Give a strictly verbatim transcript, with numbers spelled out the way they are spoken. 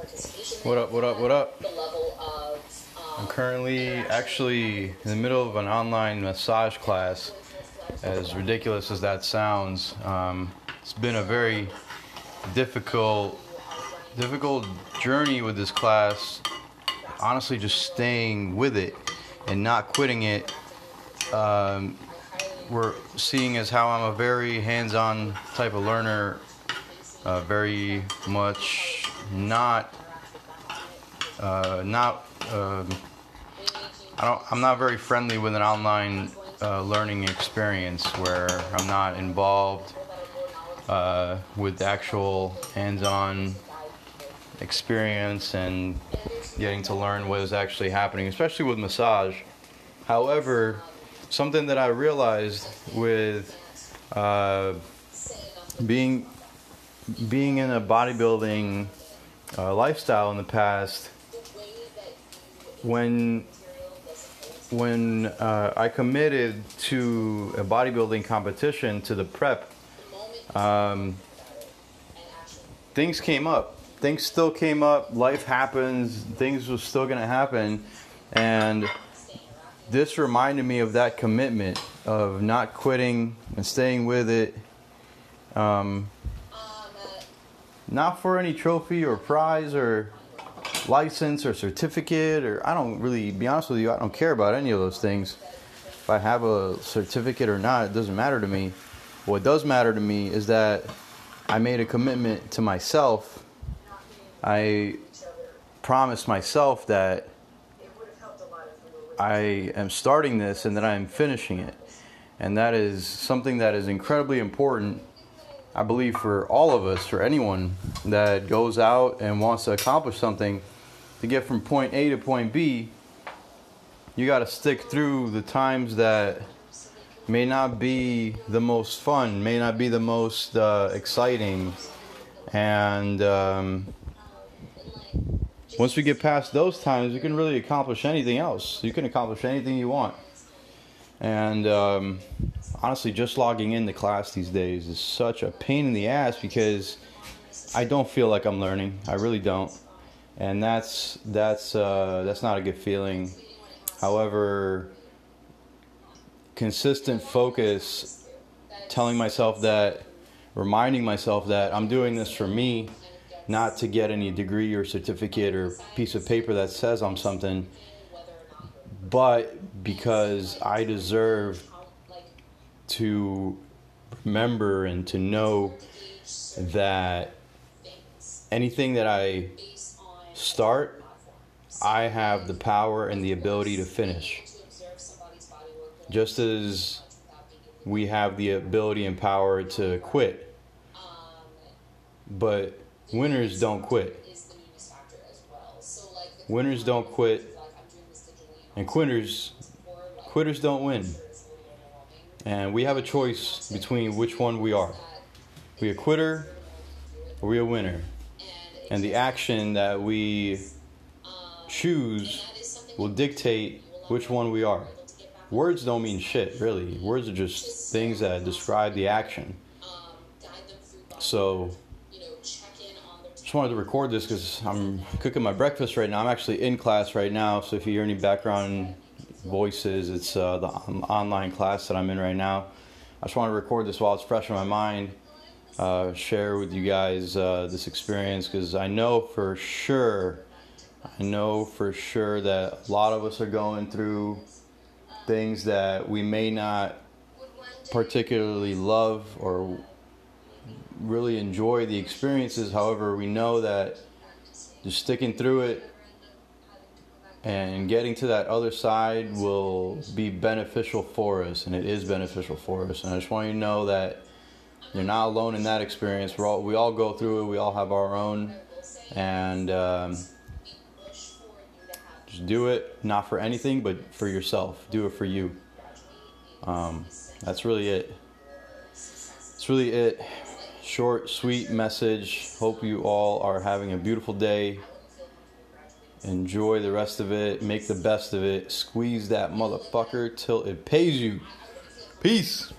What up, what up, what up? I'm currently actually in the middle of an online massage class. As ridiculous as that sounds, um, it's been a very difficult, difficult journey with this class. Honestly, just staying with it and not quitting it. Um, we're seeing as how I'm a very hands-on type of learner, uh, very much not, uh, not, um, I don't, I'm not very friendly with an online uh, learning experience where I'm not involved uh, with actual hands-on experience and getting to learn what is actually happening, especially with massage. However, something that I realized with uh, being being in a bodybuilding uh, lifestyle in the past, when when uh, I committed to a bodybuilding competition, to the prep, um, things came up. Things still came up. Life happens. Things were still going to happen, and this reminded me of that commitment of not quitting and staying with it. Um, not for any trophy or prize or license or certificate, or I don't really, be honest with you, I don't care about any of those things. If I have a certificate or not, it doesn't matter to me. What does matter to me is that I made a commitment to myself. I promised myself that I am starting this and that I am finishing it. And that is something that is incredibly important, I believe, for all of us, for anyone that goes out and wants to accomplish something. To get from point A to point B, you got to stick through the times that may not be the most fun, may not be the most uh, exciting. And um, once we get past those times, you can really accomplish anything else. You can accomplish anything you want. And um, honestly, just logging into class these days is such a pain in the ass because I don't feel like I'm learning. I really don't. And that's that's uh, that's not a good feeling. However, consistent focus, telling myself that, reminding myself that I'm doing this for me, not to get any degree or certificate or piece of paper that says I'm something, but because I deserve to remember and to know that anything that I start, I have the power and the ability to finish. Just as we have the ability and power to quit. But winners don't quit. Winners don't quit. And quitters, quitters don't win. And we have a choice between which one we are. We a quitter or we a winner. And the action that we choose will dictate which one we are. Words don't mean shit, really. Words are just things that describe the action. So, just wanted to record this because I'm cooking my breakfast right now. I'm actually in class right now, so if you hear any background voices, it's uh, the online class that I'm in right now. I just want to record this while it's fresh in my mind. Uh, share with you guys uh, this experience because I know for sure, I know for sure that a lot of us are going through things that we may not particularly love or really enjoy the experiences. However, we know that just sticking through it and getting to that other side will be beneficial for us, and it is beneficial for us. And I just want you to know that you're not alone in that experience. We're all, we all go through it. We all have our own. And um, just do it, not for anything, but for yourself. Do it for you. Um, that's really it. That's really it. Short, sweet message. Hope you all are having a beautiful day. Enjoy the rest of it. Make the best of it. Squeeze that motherfucker till it pays you. Peace.